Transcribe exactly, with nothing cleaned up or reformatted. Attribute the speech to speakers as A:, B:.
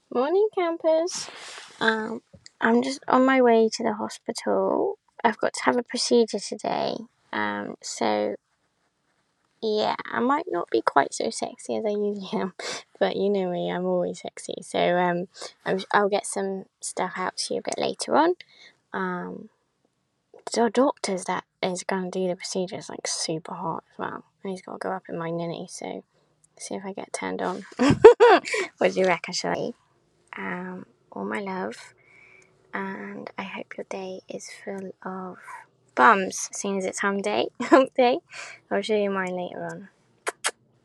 A: Morning, campers. Um, I'm just on my way to the hospital. I've got to have a procedure today. Um, so yeah, I might not be quite so sexy as I usually am, but you know me, I'm always sexy. So um, I'm, I'll get some stuff out to you a bit later on. Um, the doctor's that is going to do the procedure is like super hot as well. And he's got to go up in my ninny, so see if I get turned on. What do you reckon, shall I? Um, all my love. And I hope your day is full of bums, seeing as it's hump day. Hump day. I'll show you mine later on.